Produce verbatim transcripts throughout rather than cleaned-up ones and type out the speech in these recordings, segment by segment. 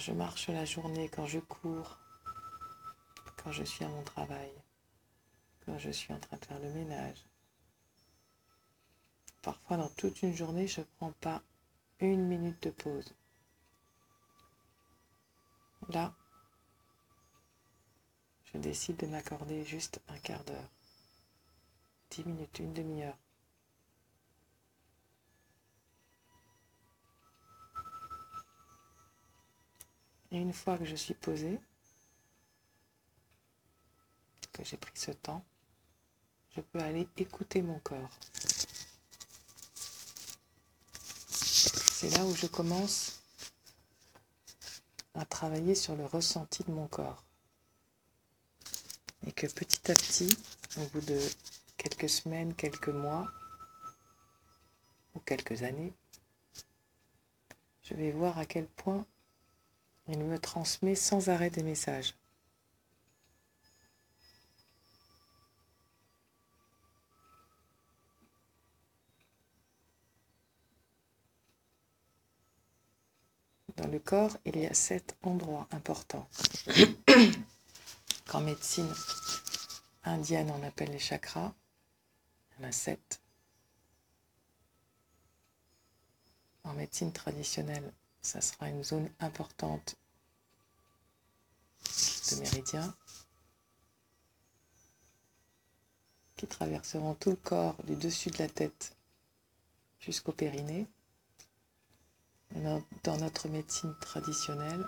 je marche la journée, quand je cours, quand je suis à mon travail, quand je suis en train de faire le ménage. Parfois, dans toute une journée, je ne prends pas une minute de pause. Là, je décide de m'accorder juste un quart d'heure, dix minutes, une demi-heure. Et une fois que je suis posée, que j'ai pris ce temps, je peux aller écouter mon corps. C'est là où je commence à travailler sur le ressenti de mon corps. Et que petit à petit, au bout de quelques semaines, quelques mois, ou quelques années, je vais voir à quel point il me transmet sans arrêt des messages. Dans le corps, il y a sept endroits importants. Qu'en médecine indienne, on appelle les chakras. Il y en a sept. En médecine traditionnelle, ça sera une zone importante de méridiens qui traverseront tout le corps du dessus de la tête jusqu'au périnée. Dans notre médecine traditionnelle,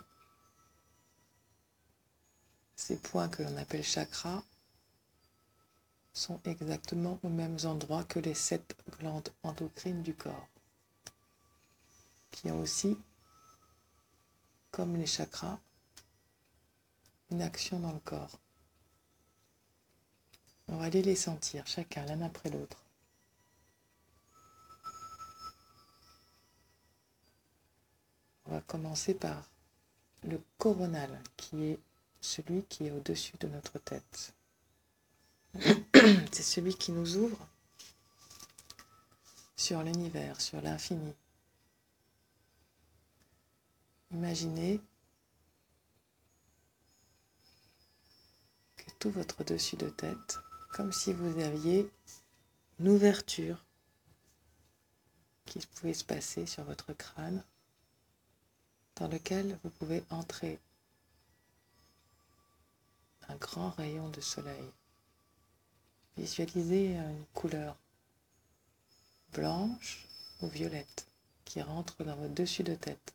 ces points que l'on appelle chakras sont exactement aux mêmes endroits que les sept glandes endocrines du corps, qui ont aussi, comme les chakras, une action dans le corps. On va aller les sentir, chacun, l'un après l'autre. On va commencer par le coronal, qui est celui qui est au-dessus de notre tête. C'est celui qui nous ouvre sur l'univers, sur l'infini. Imaginez que tout votre dessus de tête, comme si vous aviez une ouverture qui pouvait se passer sur votre crâne, dans lequel vous pouvez entrer un grand rayon de soleil. Visualisez une couleur blanche ou violette qui rentre dans votre dessus de tête.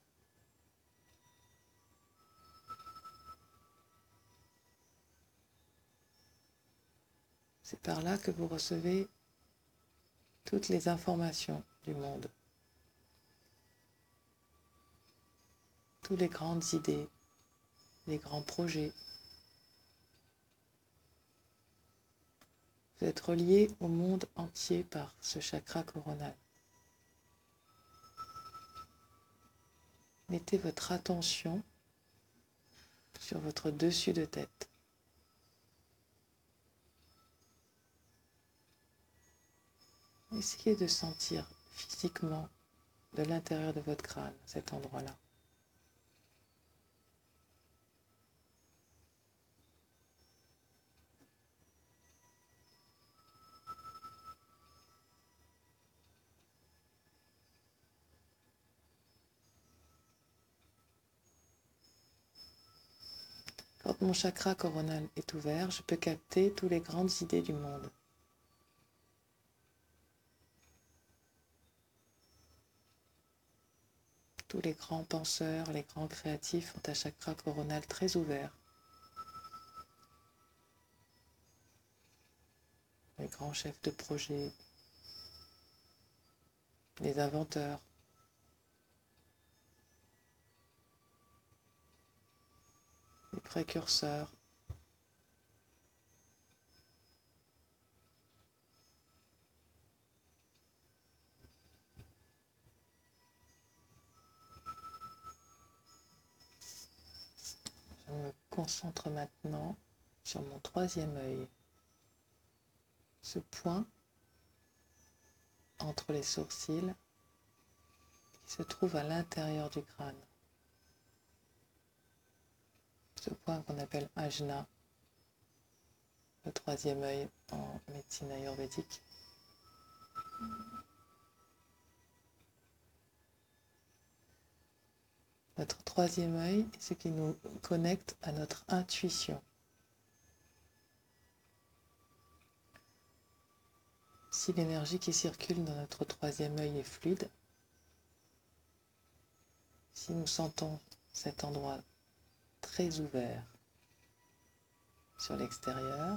C'est par là que vous recevez toutes les informations du monde, toutes les grandes idées, les grands projets. Vous êtes relié au monde entier par ce chakra coronal. Mettez votre attention sur votre dessus de tête. Essayez de sentir physiquement de l'intérieur de votre crâne cet endroit-là. Quand mon chakra coronal est ouvert, je peux capter toutes les grandes idées du monde. Tous les grands penseurs, les grands créatifs ont un chakra coronal très ouvert. Les grands chefs de projet, les inventeurs. Les précurseurs. Je me concentre maintenant sur mon troisième œil. Ce point entre les sourcils qui se trouve à l'intérieur du crâne. ce point qu'on appelle Ajna, le troisième œil en médecine ayurvédique. Notre troisième œil, c'est ce qui nous connecte à notre intuition. Si l'énergie qui circule dans notre troisième œil est fluide, si nous sentons cet endroit très ouvert sur l'extérieur,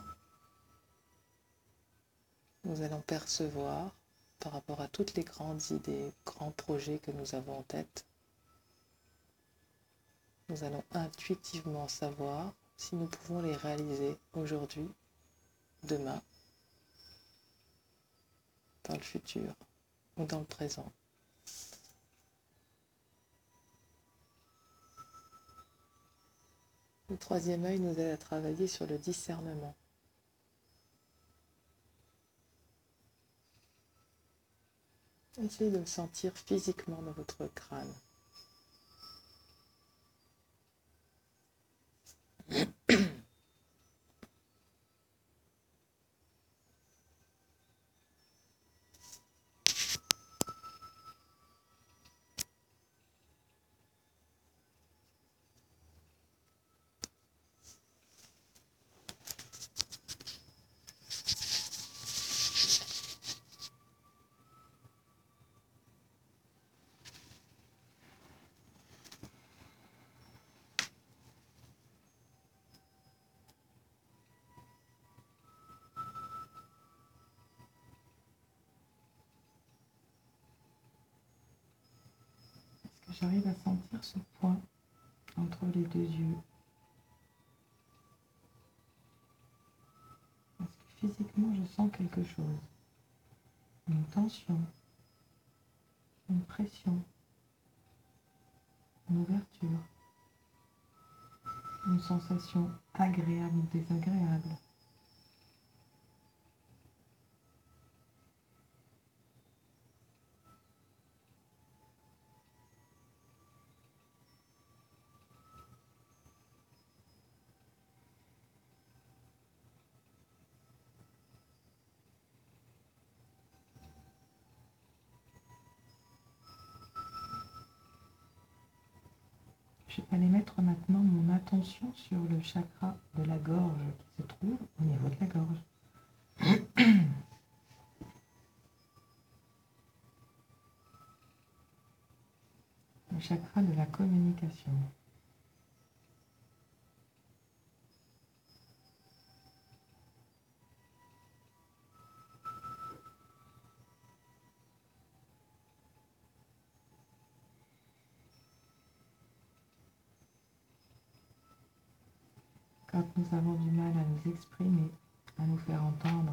nous allons percevoir par rapport à toutes les grandes idées, grands projets que nous avons en tête, nous allons intuitivement savoir si nous pouvons les réaliser aujourd'hui, demain, dans le futur ou dans le présent. Le troisième œil nous aide à travailler sur le discernement. Essayez de le sentir physiquement dans votre crâne. J'arrive à sentir ce point entre les deux yeux. Est-ce que physiquement je sens quelque chose? Une tension, une pression, une ouverture, une sensation agréable ou désagréable. Je vais aller mettre maintenant mon attention sur le chakra de la gorge qui se trouve au niveau de la gorge. Le chakra de la communication. Quand nous avons du mal à nous exprimer, à nous faire entendre,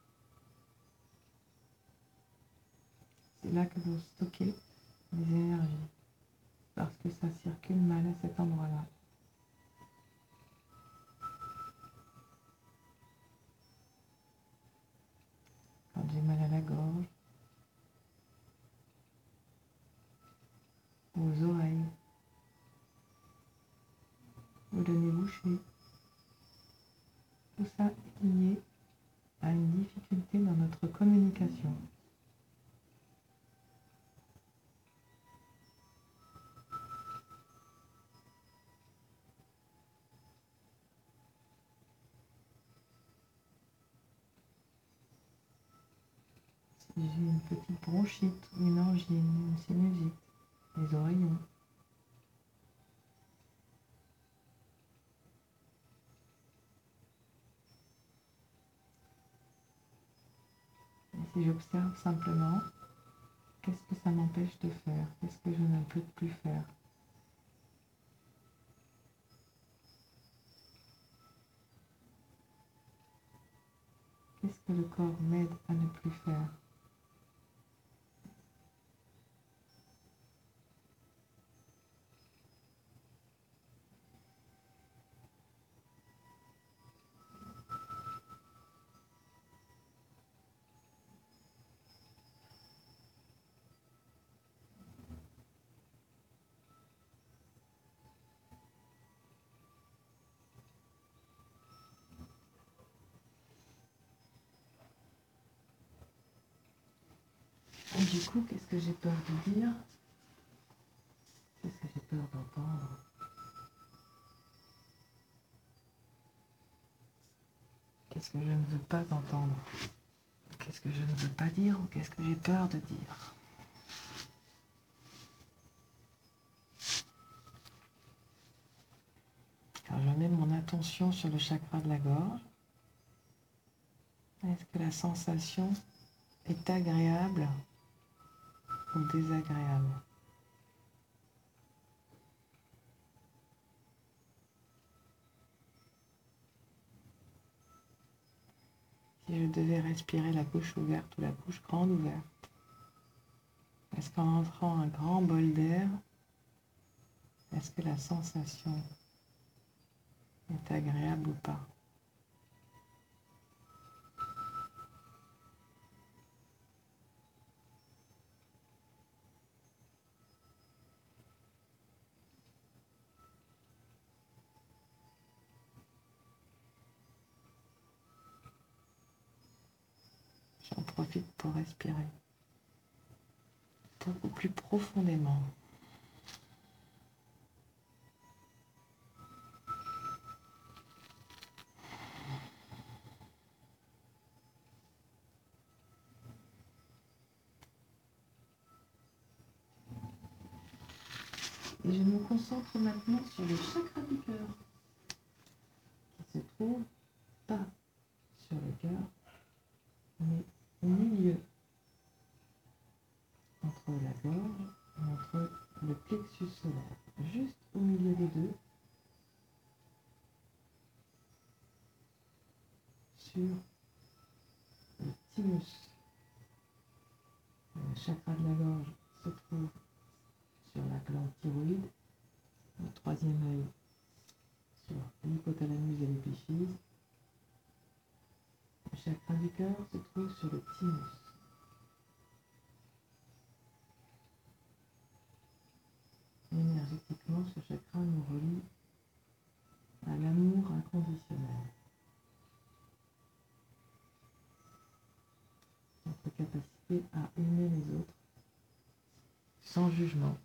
c'est là que vous stockez les énergies, parce que ça circule mal à cet endroit-là. Quand j'ai mal à la gorge, aux oreilles, au nez bouché, tout ça est lié à une difficulté dans notre communication. Si j'ai une petite bronchite, une angine, une sinusite, les oreillons, et si j'observe simplement, qu'est-ce que ça m'empêche de faire? Qu'est-ce que je ne peux plus faire? Qu'est-ce que le corps m'aide à ne plus faire? du coup, qu'est-ce que j'ai peur de dire? Qu'est-ce que j'ai peur d'entendre? Qu'est-ce que je ne veux pas entendre? Qu'est-ce que je ne veux pas dire ou qu'est-ce que j'ai peur de dire? Alors je mets mon attention sur le chakra de la gorge. Est-ce que la sensation est agréable ou désagréable? Si je devais respirer la bouche ouverte ou la bouche grande ouverte, est-ce qu'en entrant un grand bol d'air, est-ce que la sensation est agréable ou pas? J'en profite pour respirer beaucoup plus profondément. Et je me concentre maintenant sur le chakra du cœur, qui se trouve pas sur le cœur, mais au milieu, entre la gorge et entre le plexus solaire, juste au milieu des deux, sur le thymus. Le chakra de la gorge se trouve sur la glande thyroïde, le troisième œil sur l'hypothalamus et l'épiphyse. Le chakra du cœur se trouve sur le thymus. Énergétiquement, ce chakra nous relie à l'amour inconditionnel. Notre capacité à aimer les autres sans jugement,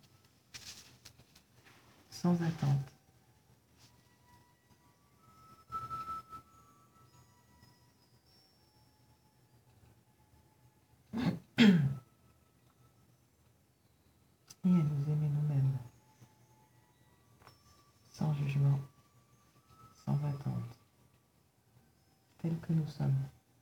sans attente. Et à nous aimer nous-mêmes, sans jugement, sans attente, tels que nous sommes.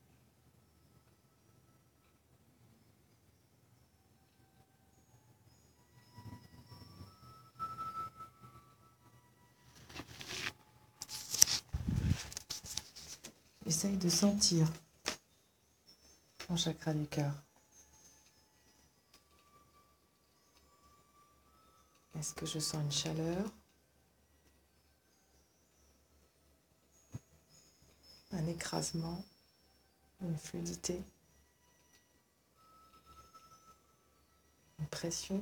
Essaye de sentir ton chakra du cœur. Est-ce que je sens une chaleur? Un écrasement? Une fluidité? Une pression?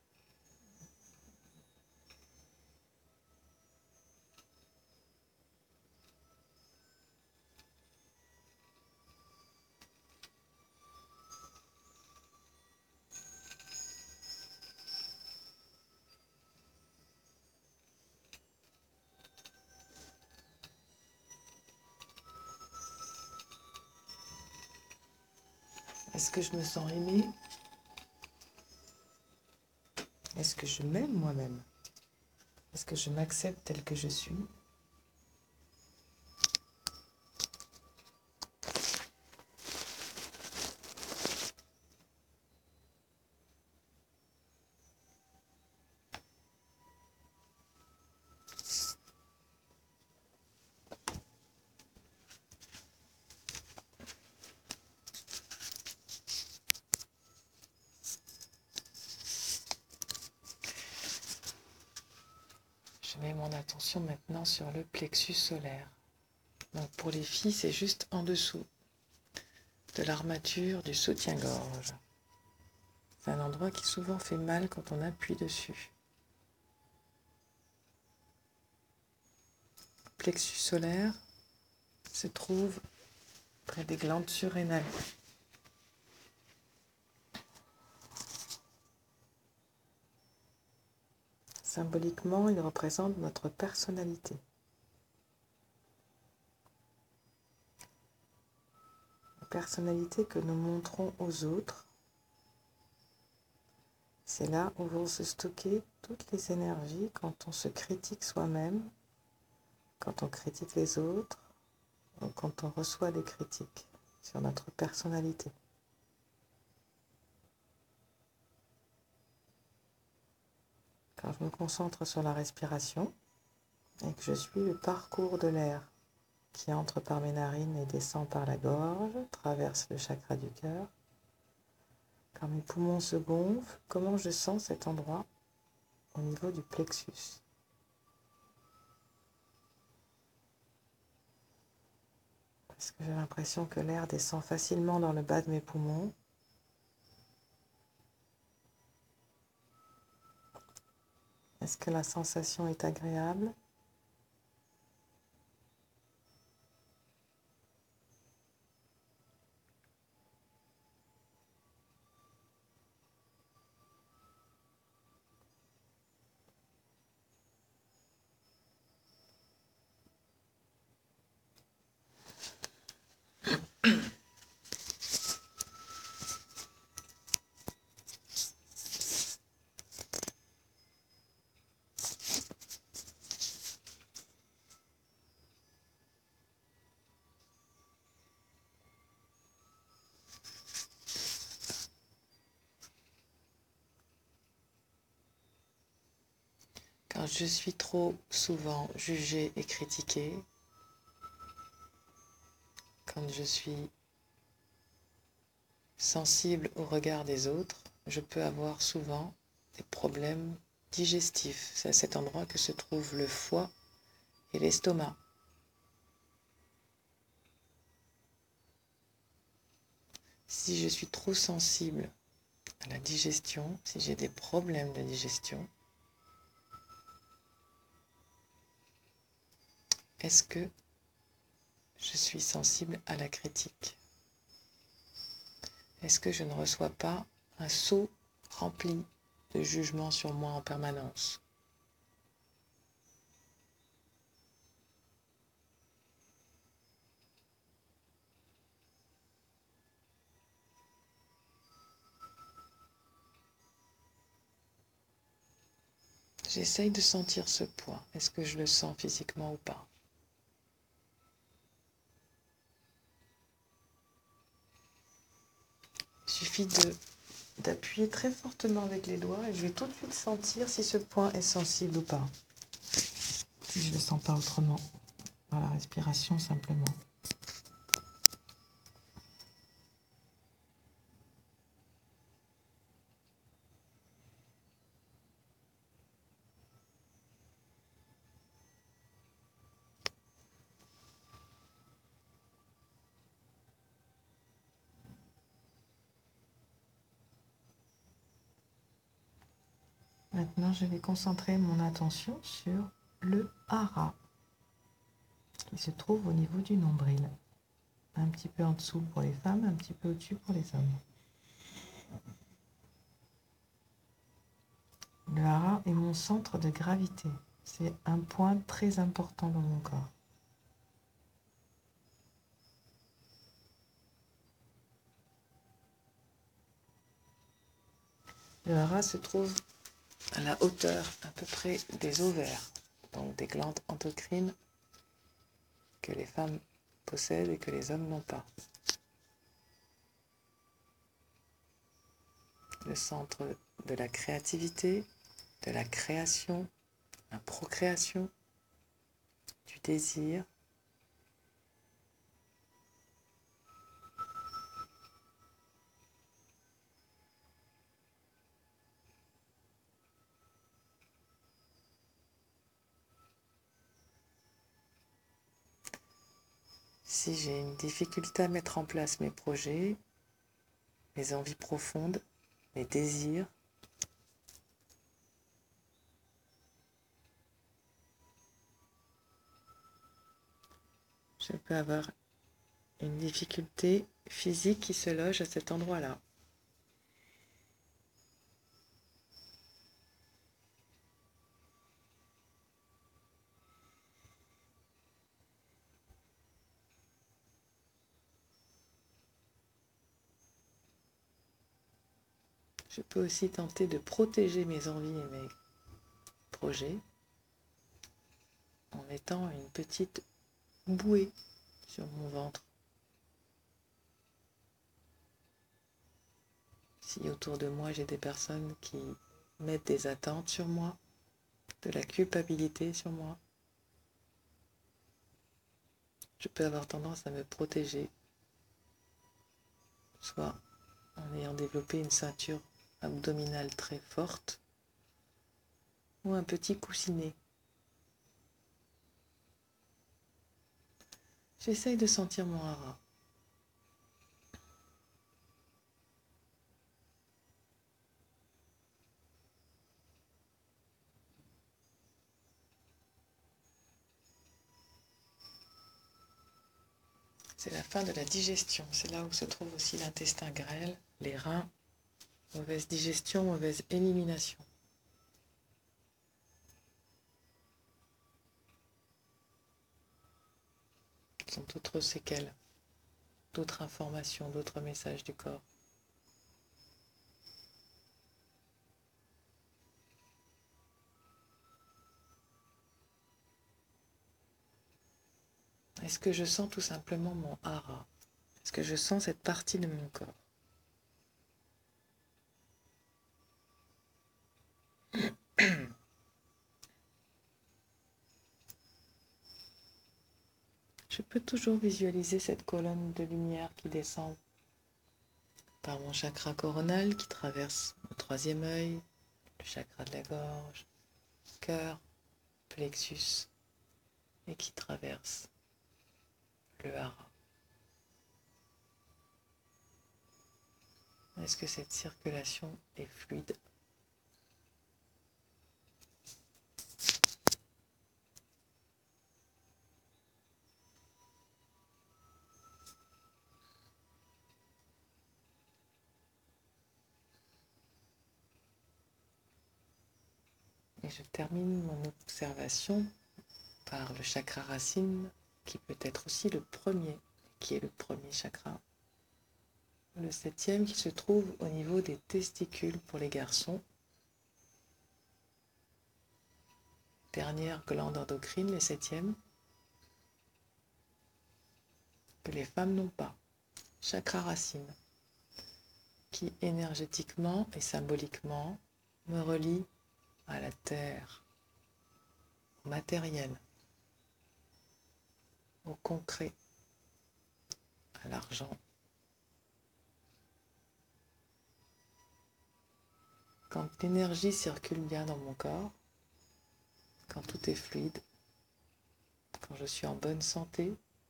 Est-ce que je me sens aimée? Est-ce que je m'aime moi-même? Est-ce que je m'accepte tel que je suis? Je mets mon attention maintenant sur le plexus solaire. Donc pour les filles, c'est juste en dessous de l'armature du soutien-gorge. C'est un endroit qui souvent fait mal quand on appuie dessus. Le plexus solaire se trouve près des glandes surrénales. Symboliquement, il représente notre personnalité. La personnalité que nous montrons aux autres. C'est là où vont se stocker toutes les énergies quand on se critique soi-même, quand on critique les autres, ou quand on reçoit des critiques sur notre personnalité. Quand je me concentre sur la respiration et que je suis le parcours de l'air qui entre par mes narines et descend par la gorge, traverse le chakra du cœur, quand mes poumons se gonflent, comment je sens cet endroit au niveau du plexus. Parce que j'ai l'impression que l'air descend facilement dans le bas de mes poumons. Est-ce que la sensation est agréable ? Quand je suis trop souvent jugée et critiquée, quand je suis sensible au regard des autres, je peux avoir souvent des problèmes digestifs. C'est à cet endroit que se trouvent le foie et l'estomac. Si je suis trop sensible à la digestion, si j'ai des problèmes de digestion, est-ce que je suis sensible à la critique? Est-ce que je ne reçois pas un seau rempli de jugement sur moi en permanence? J'essaye de sentir ce poids. Est-ce que je le sens physiquement ou pas? Il suffit de, d'appuyer très fortement avec les doigts et je vais tout de suite sentir si ce point est sensible ou pas. Si je ne le sens pas autrement, par la respiration simplement. Maintenant, je vais concentrer mon attention sur le hara, qui se trouve au niveau du nombril. Un petit peu en dessous pour les femmes, un petit peu au-dessus pour les hommes. Le hara est mon centre de gravité. C'est un point très important dans mon corps. Le hara se trouve à la hauteur à peu près des ovaires, donc des glandes endocrines que les femmes possèdent et que les hommes n'ont pas. Le centre de la créativité, de la création, la procréation, du désir. Si j'ai une difficulté à mettre en place mes projets, mes envies profondes, mes désirs, je peux avoir une difficulté physique qui se loge à cet endroit-là. Je peux aussi tenter de protéger mes envies et mes projets en mettant une petite bouée sur mon ventre. Si autour de moi j'ai des personnes qui mettent des attentes sur moi, de la culpabilité sur moi, je peux avoir tendance à me protéger, soit en ayant développé une ceinture abdominale très forte ou un petit coussinet. J'essaye de sentir mon hara. C'est la fin de la digestion. C'est là où se trouve aussi l'intestin grêle, les reins, mauvaise digestion, mauvaise élimination. Ce sont d'autres séquelles, d'autres informations, d'autres messages du corps. Est-ce que je sens tout simplement mon hara? Est-ce que je sens cette partie de mon corps? Je peux toujours visualiser cette colonne de lumière qui descend par mon chakra coronal qui traverse mon troisième œil, le chakra de la gorge, cœur, plexus et qui traverse le hara. Est-ce que cette circulation est fluide? Et je termine mon observation par le chakra racine, qui peut être aussi le premier, qui est le premier chakra. Le septième qui se trouve au niveau des testicules pour les garçons. Dernière glande endocrine, le septième, que les femmes n'ont pas. Chakra racine, qui énergétiquement et symboliquement me relie à la terre, au matériel, au concret, à l'argent. Quand l'énergie circule bien dans mon corps, quand tout est fluide, quand je suis en bonne santé,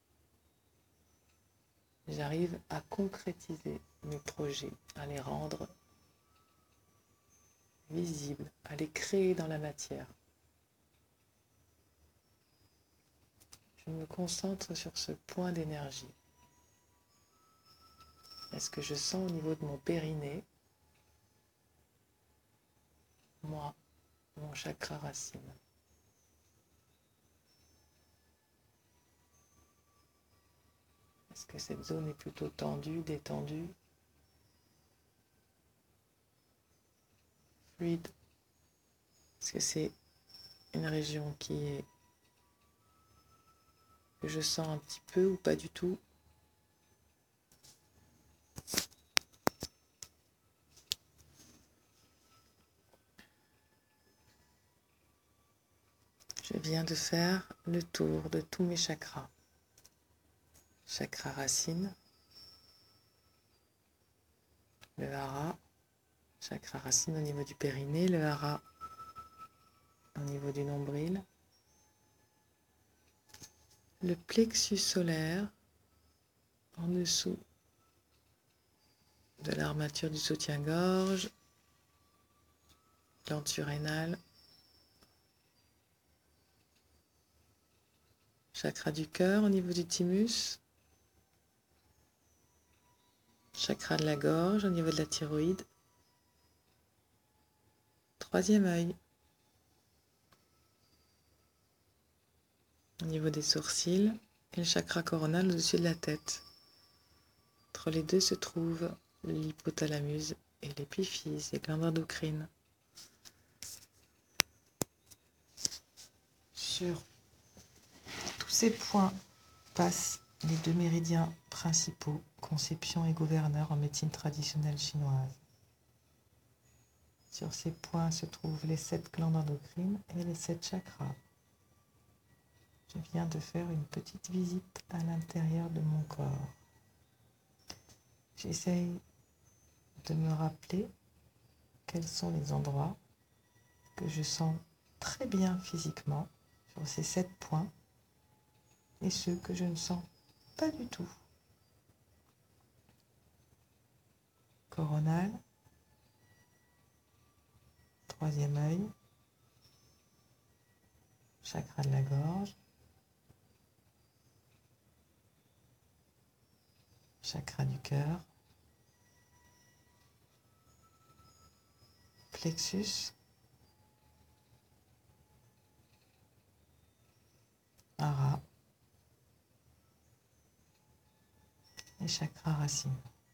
j'arrive à concrétiser mes projets, à les rendre visibles, à les créer dans la matière. Je me concentre sur ce point d'énergie. Est-ce que je sens au niveau de mon périnée, moi, mon chakra racine? Est-ce que cette zone est plutôt tendue, détendue, fluide? Est-ce que c'est une région qui est que je sens un petit peu ou pas du tout? Je viens de faire le tour de tous mes chakras. Chakra racine, le hara, chakra racine au niveau du périnée, le hara au niveau du nombril, le plexus solaire en dessous de l'armature du soutien-gorge, glande surrénale, chakra du cœur au niveau du thymus, chakra de la gorge au niveau de la thyroïde, troisième œil, au niveau des sourcils et le chakra coronal au-dessus de la tête. Entre les deux se trouve l'hypothalamus et l'épiphyse, les glandes endocrines. Sur tous ces points passent les deux méridiens principaux, conception et gouverneur en médecine traditionnelle chinoise. Sur ces points se trouvent les sept glandes endocrines et les sept chakras. Je viens de faire une petite visite à l'intérieur de mon corps. J'essaye de me rappeler quels sont les endroits que je sens très bien physiquement sur ces sept points et ceux que je ne sens pas du tout. Coronal, troisième œil, chakra de la gorge, chakra du cœur, plexus, hara et chakra racine.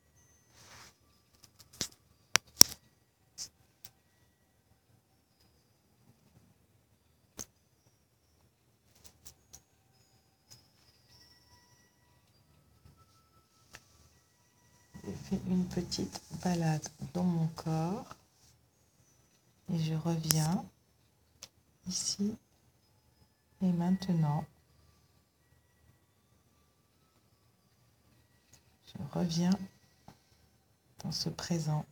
J'ai fait une petite balade dans mon corps et je reviens ici et maintenant. Je reviens dans ce présent